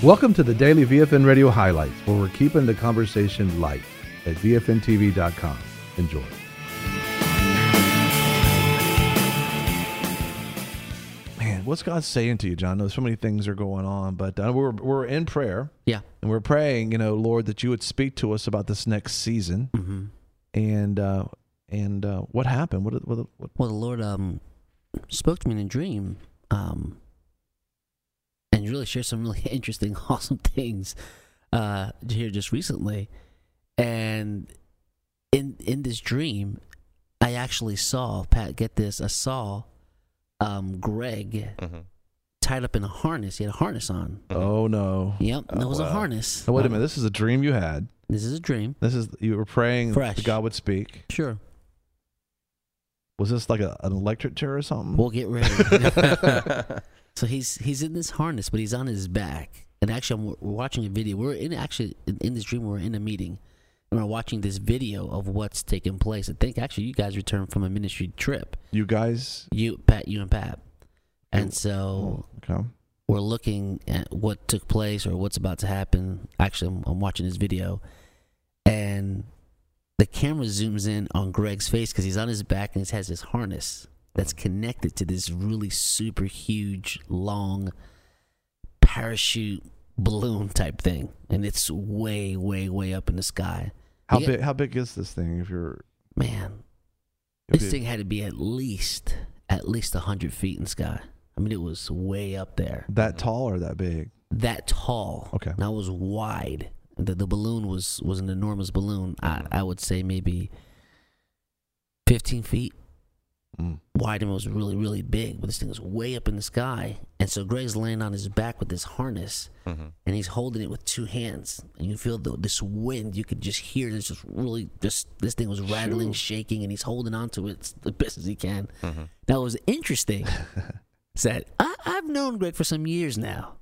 Welcome to the Daily VFN Radio Highlights, where we're keeping the conversation light at VFNTV.com. Enjoy. Man, what's God saying to you, John? I know so many things are going on, but we're in prayer. Yeah. And we're praying, Lord, that you would speak to us about this next season. Mm-hmm. And what happened? What? Well, the Lord spoke to me in a dream, and really shared some really interesting, awesome things here just recently. And in this dream, I actually saw, Pat, get this, I saw Greg tied up in a harness. He had a harness on. Oh, no. Yep, there was a harness. Now, wait a minute. This is a dream you had. This is a dream. You were praying that God would speak. Sure. Was this like an electric chair or something? We'll get ready. So he's in this harness, but he's on his back. And actually, we're watching a video. We're in this dream. We're in a meeting, and we're watching this video of what's taking place. I think actually you guys returned from a ministry trip. You guys? You and Pat. And so we're looking at what took place or what's about to happen. Actually, I'm watching this video, and the camera zooms in on Greg's face because he's on his back and he has this harness that's connected to this really super huge, long parachute balloon type thing. And it's way, way, way up in the sky. How big is this thing? This thing had to be at least 100 feet in the sky. I mean, it was way up there. That tall or that big? That tall. Okay. Now it was wide. The balloon was an enormous balloon. I would say maybe 15 feet wide, and it was really, really big. But this thing was way up in the sky. And so Greg's laying on his back with this harness, and he's holding it with two hands. And you feel this wind. You could just hear this this thing was rattling, shaking, and he's holding on to it the best as he can. Now, it was interesting. Said, I've known Greg for some years now.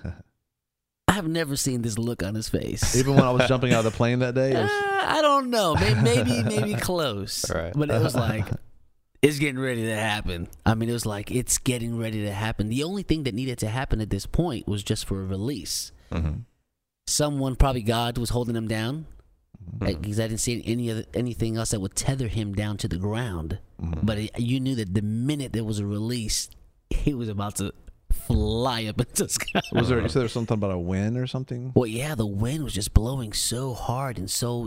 I've never seen this look on his face. Even when I was jumping out of the plane that day? I don't know. Maybe close. Right. But it was like, it's getting ready to happen. I mean, it was like, it's getting ready to happen. The only thing that needed to happen at this point was just for a release. Someone, probably God, was holding him down. Because I didn't see anything else that would tether him down to the ground. But you knew that the minute there was a release, he was about to fly up into the sky. You said there was something about a wind or something? Well, yeah, the wind was just blowing so hard, and so,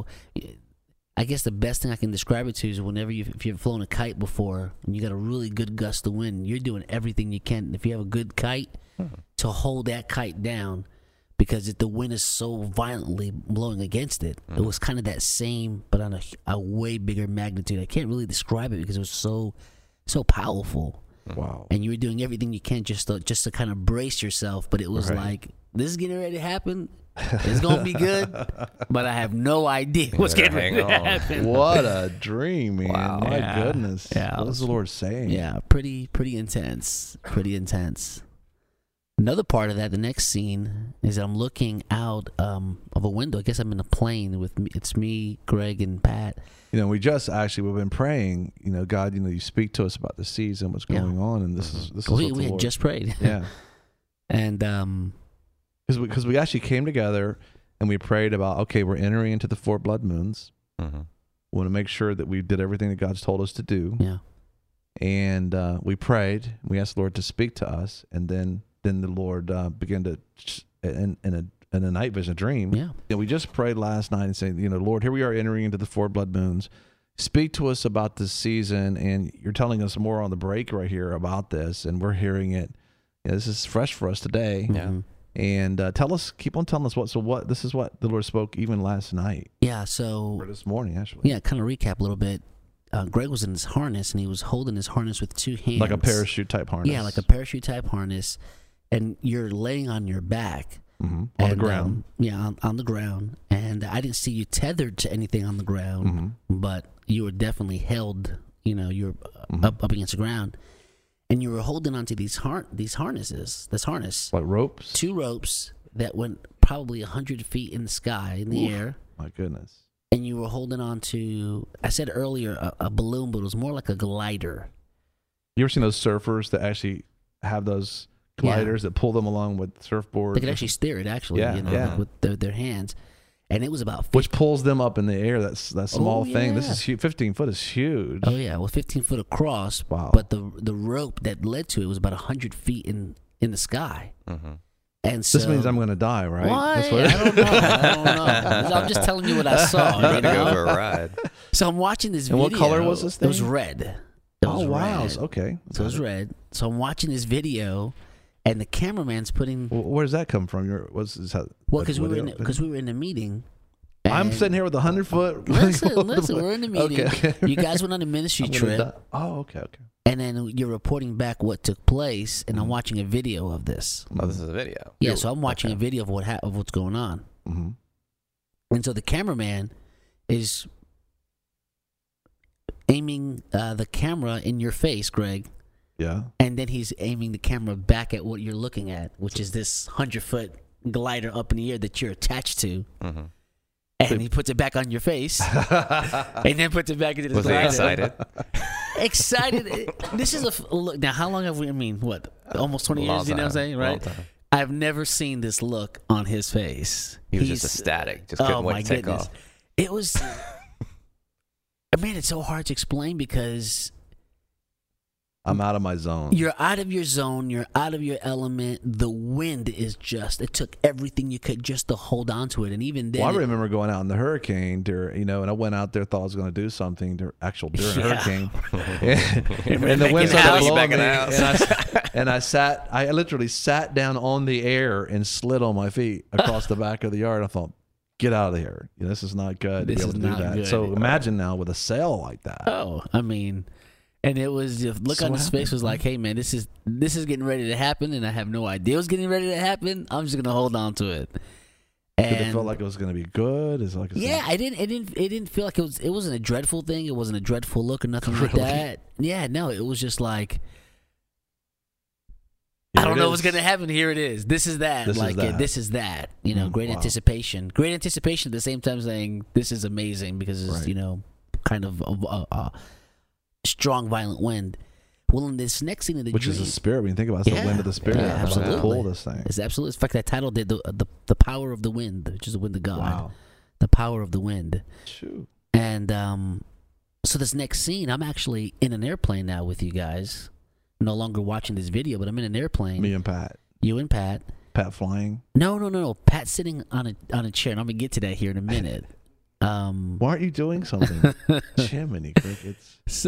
I guess the best thing I can describe it to is whenever if you've flown a kite before and you got a really good gust of wind, you're doing everything you can. If you have a good kite, to hold that kite down, because if the wind is so violently blowing against it, it was kind of that same, but on a way bigger magnitude. I can't really describe it because it was so powerful. Wow. And you were doing everything you can just to kind of brace yourself, but it was like, this is getting ready to happen. It's going to be good, but I have no idea what's getting ready to happen. What a dream, man. Wow. My goodness. Yeah. What is the Lord saying? Yeah, pretty intense. Pretty intense. Another part of that, the next scene, is that I'm looking out of a window. I guess I'm in a plane with me. It's me, Greg, and Pat. We've been praying, God, you speak to us about the season, what's going on, and this is what we had just prayed. Yeah. And because we actually came together and we prayed about, okay, we're entering into the 4 blood moons. We want to make sure that we did everything that God's told us to do. Yeah. And we prayed. We asked the Lord to speak to us, and then the Lord began to, in a night vision, a dream. Yeah. We just prayed last night and saying, Lord, here we are entering into the 4 blood moons. Speak to us about this season, and you're telling us more on the break right here about this, and we're hearing it. This is fresh for us today. Yeah. And keep on telling us what this is what the Lord spoke even last night. Yeah, so or this morning actually. Yeah, kind of recap a little bit. Greg was in his harness, and he was holding his harness with two hands. Like a parachute type harness. Yeah, like a parachute type harness. And you're laying on your back. On the ground. On the ground. And I didn't see you tethered to anything on the ground, but you were definitely held, you're up against the ground. And you were holding onto these harnesses, this harness. Like ropes? 2 ropes that went probably 100 feet in the sky, in the air. My goodness. And you were holding on to, I said earlier, a balloon, but it was more like a glider. You ever seen those surfers that actually have those gliders that pull them along with surfboards. They could actually steer it, actually, with their hands. And it was about 50. Which pulls them up in the air. That small thing. This is 15 foot is huge. Oh yeah, well, 15 foot across. Wow. But the rope that led to it was about 100 feet in the sky. Mm-hmm. And so this means I'm going to die, right? Why? That's what I don't know. I'm just telling you what I saw. You're gonna go for a ride. So I'm watching this and video. what color was this thing? It was red. Wow. Red. Okay. So it was red. So I'm watching this video, and the cameraman's putting. Where does that come from? Because we were in a meeting. I'm sitting here with 100 foot. Listen. We're in the meeting. Okay. You guys went on a ministry trip. Okay. And then you're reporting back what took place, and I'm watching a video of this. Oh, this is a video. Yeah, so I'm watching a video of what's going on. Mm-hmm. And so the cameraman is aiming the camera in your face, Greg. Yeah. And then he's aiming the camera back at what you're looking at, which is this 100-foot glider up in the air that you're attached to. Mm-hmm. And he puts it back on your face, and then puts it back into the Was he excited? Excited. This is look. Now, how long have we? I mean, what? Almost 20 years. You know what I'm saying, right? I've never seen this look on his face. He's just ecstatic. Just couldn't wait to take off. It was. Man, it's so hard to explain because I'm out of my zone. You're out of your zone. You're out of your element. The wind is it took everything you could just to hold on to it. And even then. Well, I remember going out in the hurricane, and I went out there, thought I was going to do something during a hurricane. and the wind started blowing me. I literally sat down on the air and slid on my feet across the back of the yard. I thought, get out of here. This is not good to be able to do that. Good. So imagine now with a sail like that. Oh, I mean. And it was the look on his face was like, "Hey man, this is getting ready to happen, and I have no idea what's getting ready to happen. I'm just gonna hold on to it." And did it feel like it was gonna be good? It didn't feel like it wasn't a dreadful thing. It wasn't a dreadful look or nothing like that. Yeah, no, it was just like I don't know what's gonna happen. Here it is. This is that. This is that. Great anticipation. Great anticipation at the same time saying this is amazing because it's kind of strong, violent wind. Well, in this next scene of the which is the spirit. When you think about it, it's the wind of the spirit. Yeah, absolutely. Pull this thing. It's absolutely. In fact, that title did the power of the wind, which is the wind of God. Wow. The power of the wind. Shoot. And so this next scene, I'm actually in an airplane now with you guys. No longer watching this video, but I'm in an airplane. Me and Pat. You and Pat. Pat flying. No. Pat sitting on a chair, and I'm gonna get to that here in a minute. Why aren't you doing something? Jiminy crickets. So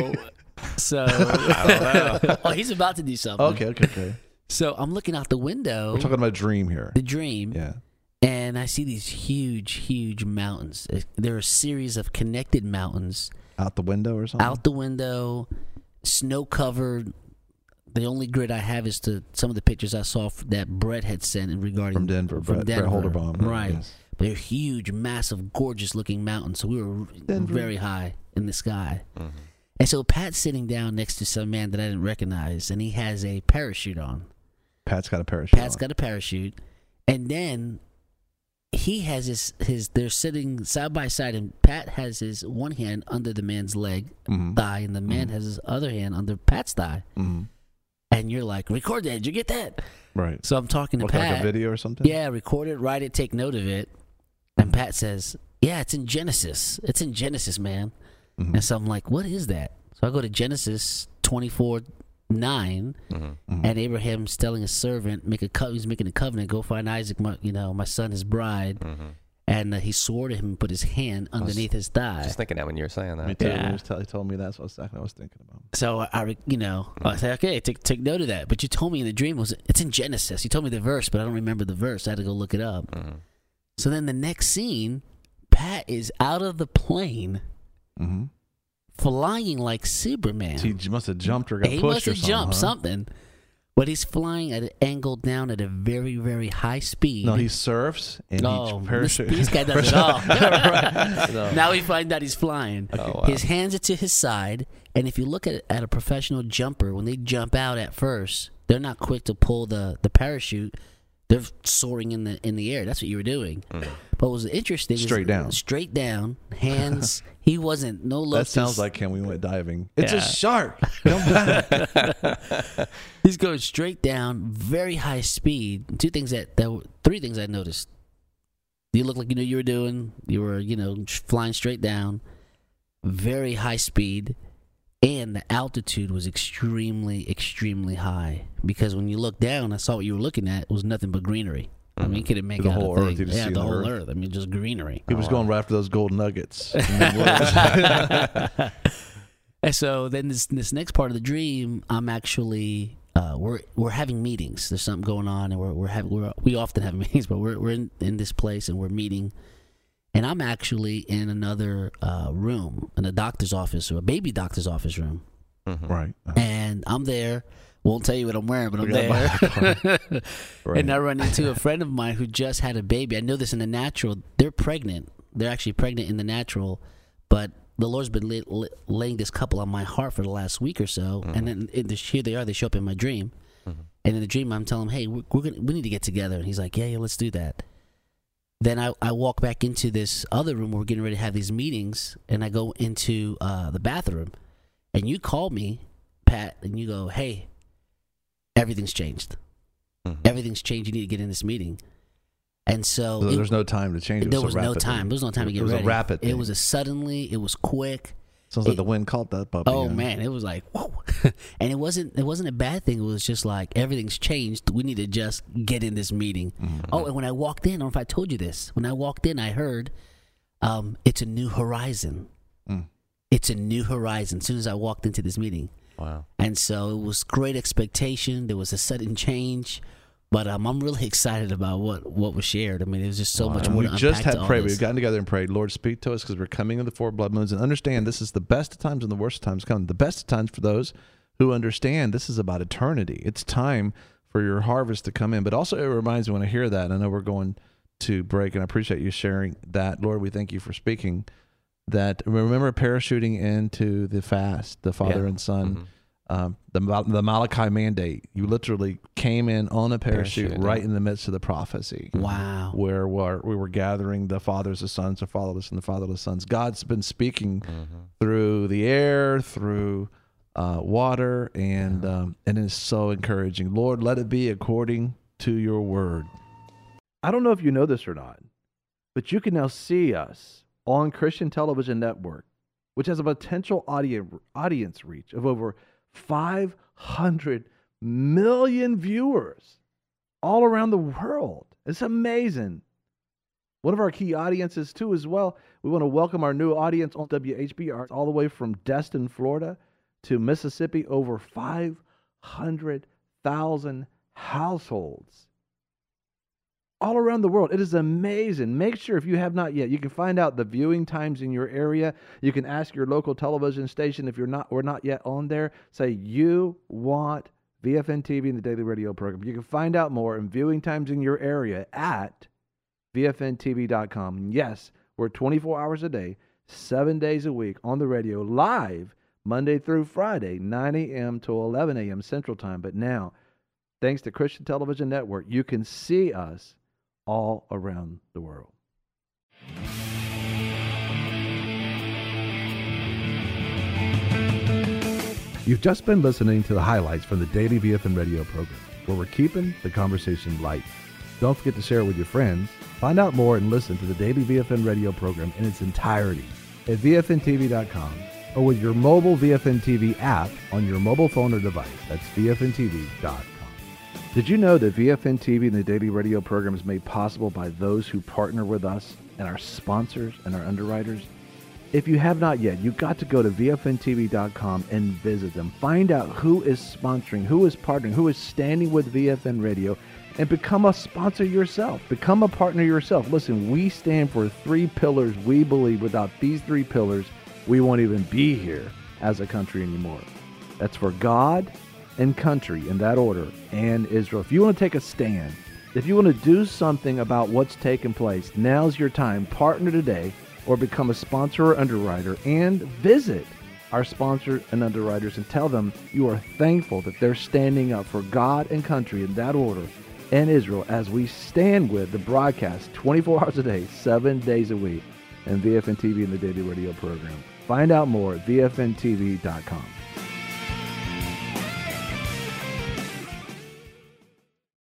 I don't know. oh, he's about to do something. Okay. So I'm looking out the window. We're talking about a dream here. The dream. Yeah. And I see these huge mountains. There are a series of connected mountains. Out the window or something? Out the window, snow covered. The only grid I have is to some of the pictures I saw that Brett had sent in regarding from Denver. Brett Holderbaum. Right. Yes. But they're huge, massive, gorgeous-looking mountains. So we were very high in the sky. Mm-hmm. And so Pat's sitting down next to some man that I didn't recognize, and he has a parachute on. Pat's got a parachute. And then he has his they're sitting side by side, and Pat has his one hand under the man's leg, thigh, and the man has his other hand under Pat's thigh. Mm-hmm. And you're like, record that. Did you get that? Right. So I'm talking to Pat. Like a video or something? Yeah, record it, write it, take note of it. And Pat says, yeah, it's in Genesis. It's in Genesis, man. Mm-hmm. And so I'm like, what is that? So I go to Genesis 24:9, and Abraham's telling his servant, he's making a covenant, go find Isaac, my son, his bride. Mm-hmm. And he swore to him and put his hand underneath his thigh. Just thinking that when you were saying that. Me too. Yeah. He told me that's exactly what I was thinking about. So I said, okay, take note of that. But you told me in the dream it's in Genesis. You told me the verse, but I don't remember the verse. I had to go look it up. Mm-hmm. So then the next scene, Pat is out of the plane, flying like Superman. He must have jumped or got pushed or something. He must have jumped something. But he's flying at an angle down at a very, very high speed. No, he surfs and he parachutes. This guy does it all. No. Now we find out he's flying. Oh, wow. His hands are to his side, and if you look at a professional jumper, when they jump out at first, they're not quick to pull the parachute. They're soaring in the air. That's what you were doing. But what was interesting straight down, hands. He wasn't no low. That sounds like him. We went diving. It's a shark. Come back. He's going straight down, very high speed. Three things I noticed. You look like you knew you were doing. You were, flying straight down, very high speed, and the altitude was extremely, extremely high. Because when you look down, I saw what you were looking at. It was nothing but greenery. I mean, you couldn't make the out whole a earth. thing. Yeah, the whole earth. I mean, just greenery. He was going right after those gold nuggets. And so then this next part of the dream, I'm actually we're having meetings. There's something going on, and we often have meetings, but we're in this place and we're meeting. And I'm actually in another room, in a doctor's office or a baby doctor's office room. Mm-hmm. Right. And I'm there. Won't tell you what I'm wearing, but I'm there. Right. And I run into a friend of mine who just had a baby. I know this in the natural. They're pregnant. They're actually pregnant in the natural, but the Lord's been laying this couple on my heart for the last week or so. And then here they are. They show up in my dream. And in the dream, I'm telling him, hey, we need to get together. And he's like, yeah, let's do that. Then I walk back into this other room where we're getting ready to have these meetings, and I go into the bathroom. And you call me, Pat, and you go, hey, everything's changed. Everything's changed. You need to get in this meeting. And so there's no time to change. There was no time. There was no time to get ready. It was a rapid thing. It was suddenly. It was quick. Sounds like the wind caught that puppy. Oh man, it was like whoa, and it wasn't a bad thing. It was just like everything's changed. We need to just get in this meeting. Oh, and when I walked in, I don't know if I told you this. When I walked in, I heard, "It's a new horizon." It's a new horizon. As soon as I walked into this meeting. Wow. And so it was great expectation. There was a sudden change. But I'm really excited about what was shared. I mean, it was just so much more to unpack. We just had prayed. We've gotten together and prayed, Lord, speak to us because we're coming in the 4 blood moons. And understand this is the best of times and the worst of times coming. The best of times for those who understand this is about eternity. It's time for your harvest to come in. But also it reminds me when I hear that, I know we're going to break, and I appreciate you sharing that. Lord, we thank you for speaking that. Remember parachuting into the fast, the Father and Son. The Malachi mandate, you literally came in on a parachute right in the midst of the prophecy. Wow. Where we were gathering the fathers, the sons, the fatherless, and the fatherless sons. God's been speaking through the air, through water, and it is so encouraging. Lord, let it be according to your word. I don't know if you know this or not, but you can now see us on Christian Television Network, which has a potential audience reach of over 500 million viewers all around the world. It's amazing. One of our key audiences, too, as well. We want to welcome our new audience on WHBR all the way from Destin, Florida to Mississippi. Over 500,000 households all around the world. It is amazing. Make sure, if you have not yet, you can find out the viewing times in your area. You can ask your local television station if we're not yet on there. Say you want VFN TV and the daily radio program. You can find out more and viewing times in your area at VFNTV.com. Yes, we're 24 hours a day, 7 days a week on the radio, live Monday through Friday, 9 a.m. to 11 a.m. Central Time. But now, thanks to Christian Television Network, you can see us all around the world. You've just been listening to the highlights from the Daily VFN Radio program, where we're keeping the conversation light. Don't forget to share it with your friends. Find out more and listen to the Daily VFN Radio program in its entirety at VFNTV.com or with your mobile VFN TV app on your mobile phone or device. That's VFNTV.com. Did you know that VFN TV and the Daily Radio program is made possible by those who partner with us and our sponsors and our underwriters? If you have not yet, you've got to go to VFNTV.com and visit them. Find out who is sponsoring, who is partnering, who is standing with VFN Radio, and become a sponsor yourself. Become a partner yourself. Listen, we stand for 3 pillars. We believe without these 3 pillars, we won't even be here as a country anymore. That's for God and country in that order, and Israel. If you want to take a stand, if you want to do something about what's taking place, now's your time. Partner today or become a sponsor or underwriter and visit our sponsors and underwriters and tell them you are thankful that they're standing up for God and country in that order and Israel as we stand with the broadcast 24 hours a day, 7 days a week, and VFN TV and the Daily Radio program. Find out more at VFNTV.com.